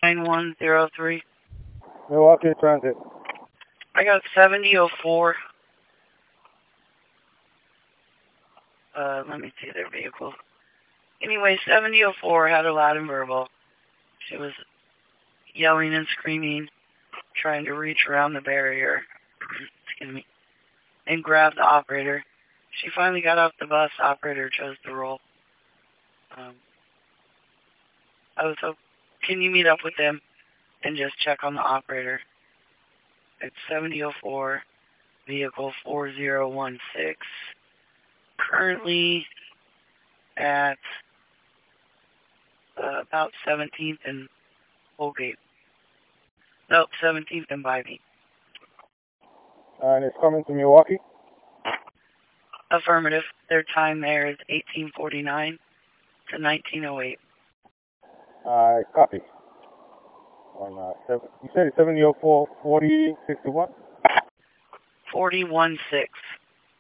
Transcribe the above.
9103. Milwaukee Transit. I got 7004. Let me see their vehicle. Anyway, 7004 had a loud and verbal. She was yelling and screaming, trying to reach around the barrier, excuse me, and grab the operator. She finally got off the bus. Operator chose to roll. Can you meet up with them and just check on the operator? It's 7004, vehicle 4016. Currently at about 17th and Holgate. Nope, 17th and Bybee. And it's coming to Milwaukee? Affirmative. Their time there is 1849 to 1908. Copy. You said it's 7004 4061? 4016.